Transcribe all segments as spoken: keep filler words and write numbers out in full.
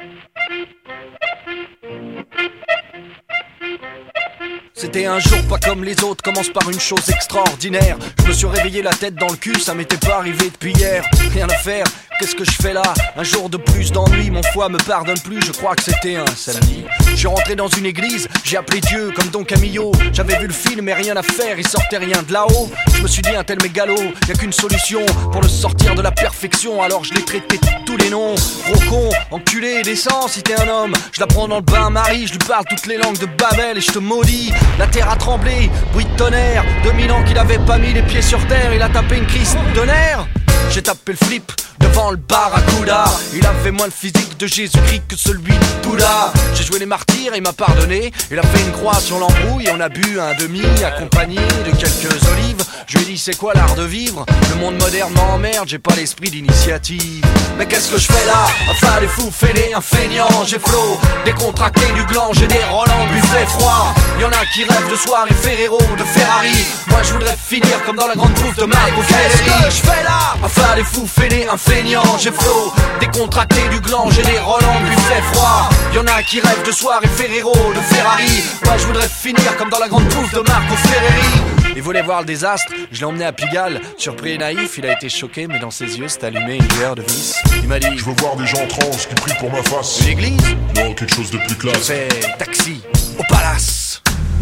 C'était un jour pas comme les autres, commence par une chose extraordinaire. Je me suis réveillé la tête dans le cul, ça m'était pas arrivé depuis hier. Rien à faire, qu'est-ce que je fais là? Un jour de plus d'ennui, mon foie me pardonne plus, je crois que c'était un samedi. Je suis rentré dans une église, j'ai appelé Dieu comme Don Camillo. J'avais vu le film mais rien à faire, il sortait rien de là-haut. Je me suis dit un tel mégalo, y'a qu'une solution pour le sortir de la perfection. Alors je l'ai traité de tous les noms, gros con, enculé, décent si t'es un homme. Je la prends dans le bain-marie, je lui parle toutes les langues de Babel et je te maudis. La terre a tremblé, bruit de tonnerre. deux mille ans qu'il avait pas mis les pieds sur terre, il a tapé une crise de nerfs. J'ai tapé le flip devant le barracuda. Il avait moins le physique de Jésus-Christ que celui de Bouddha. J'ai joué les martyrs, il m'a pardonné. Il a fait une croix sur l'embrouille. On a bu un demi accompagné de quelques olives. Je lui ai dit c'est quoi l'art de vivre? Le monde moderne m'emmerde, j'ai pas l'esprit d'initiative. Mais qu'est-ce que je fais là? Enfin les fous fêlés, un feignant. J'ai flot, décontracté du gland. J'ai des Roland buffet froid. Y'en a qui rêvent de soirée Ferrero, de Ferrari. Moi je voudrais finir comme dans la grande bouffe de Marco Ferreri. Qu'est-ce que je fais là? Enfin les fous fêlés, un feignant. J'ai flot, décontracté du gland. J'ai des Roland buffet froid. Y'en a qui rêvent de soirée Ferrero, de Ferrari. Moi je voudrais finir comme dans la grande bouffe de Marco Ferreri. Il voulait voir le désastre, je l'ai emmené à Pigalle. Surpris et naïf, il a été choqué, mais dans ses yeux s'est allumé une lueur de vis. Il m'a dit: je veux voir des gens en transe qui prient pour ma face. Une église? Non, quelque chose de plus classe. J'ai fait taxi au palace.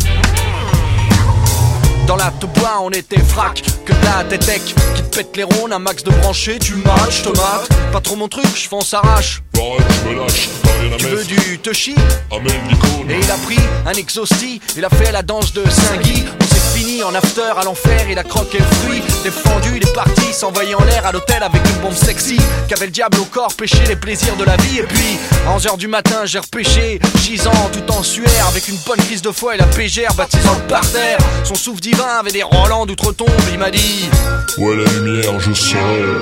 Dans la te bois on était frac, que de la tétec qui te pète les rondes, un max de branchés, tu matches, tomate. Pas trop mon truc, je fonce arrache. Pareil, je me lâche, t'as rien à Tu mettre. veux du Toshi? Amène l'icône. Et il a pris un exhausti, il a fait la danse de Saint-Guy. On s'est fini en after à l'enfer, il a croqué le fruit. Défendu, il est parti, s'envoyer en l'air à l'hôtel avec une bombe sexy. Qu'avait le diable au corps, pêcher les plaisirs de la vie. Et puis, à onze heures du matin, j'ai repêché, gisant tout en suaire, avec une bonne crise de foi et la pégère baptisant le parterre. Son souffle divin avait des Roland d'outre-tombe, il m'a dit: ouais, la lumière, je sens.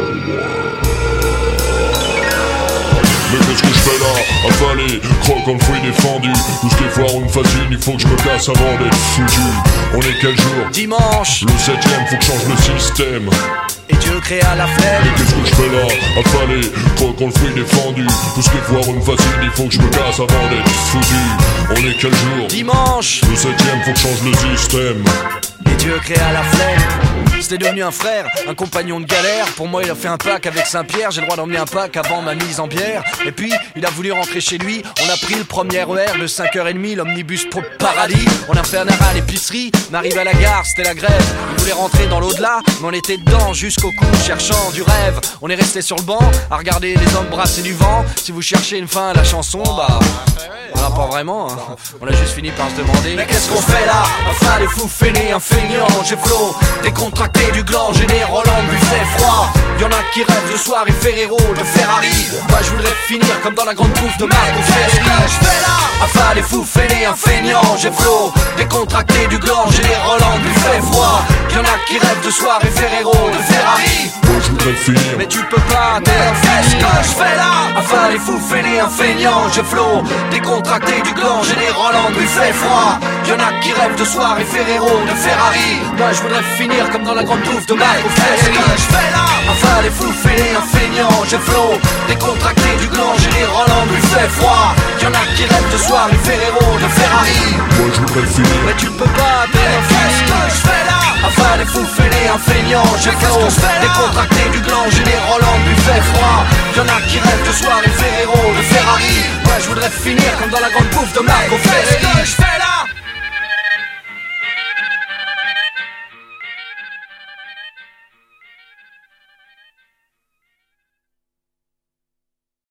Mais qu'est-ce que je fais là? Avalé, croque en le fruit défendu. Tout ce qui est foire ou une fascine, il faut que je me casse avant d'être foutu. On est quel jour? Dimanche. Le septième, faut que je change le système. Et Dieu créa la flemme. Mais qu'est-ce que je fais là? Avalé, croque en le fruit défendu. Tout ce qui est foire ou une fascine, il faut que je me casse avant d'être foutu. On est quel jour? Dimanche. Le septième, faut que je change le système. Et Dieu créa la flemme. C'était devenu un frère, un compagnon de galère. Pour moi il a fait un pack avec Saint-Pierre. J'ai le droit d'emmener un pack avant ma mise en bière. Et puis il a voulu rentrer chez lui. On a pris le premier R E R de cinq heures trente, l'omnibus pour le paradis. On a fait un arrêt à l'épicerie. On arrive à la gare, c'était la grève. Il voulait rentrer dans l'au-delà, mais on était dedans jusqu'au cou, cherchant du rêve. On est resté sur le banc à regarder les hommes brasser du vent. Si vous cherchez une fin à la chanson, bah on a pas vraiment, hein. On a juste fini par se demander: mais qu'est-ce qu'on fait là? Enfin les fous fêlés, un feignant. J'ai flot, décontracté du gland. J'ai des Roland buffet froid. Y'en a qui rêvent de soirée Ferrero, de Ferrari. Moi je voudrais finir comme dans la grande bouffe de Marco Ferreri. Qu'est-ce que je fais là? Enfin les fous fêlés, un feignant. J'ai flot, décontracté du gland. J'ai des Roland buffet froid. Y'en a qui rêvent de soirée Ferrero, de Ferrari. Moi je voudrais finir, mais tu peux pas, t'es qu'est-ce que je fais là? Enfin les fous fêlés, un feignant. J'ai flot, décontracté du gland. J'ai des Roland buffet froid. Y'en a qui rêvent de soirée Ferrero, de Ferrari. Moi je voudrais finir comme dans la grande bouffe de Marco Ferreri. Qu'est-ce que je fais là? Enfin les fous fêlés, un feignant. J'ai flot, décontracté du gland. J'ai des Roland buffet froid. Y'en a qui rêvent de soirée Ferrero, de Ferrari. moi je voudrais finir. Mais tu peux pas, t'es qu'est-ce que je fais là? Enfin les fous fêlés, un feignant. J'ai flot, décontracté du gland. J'ai des Roland buffet froid. Y'en a qui rêvent de soirée Ferrero, de Ferrari. Moi je voudrais finir comme dans la grande bouffe de Marco Ferreri.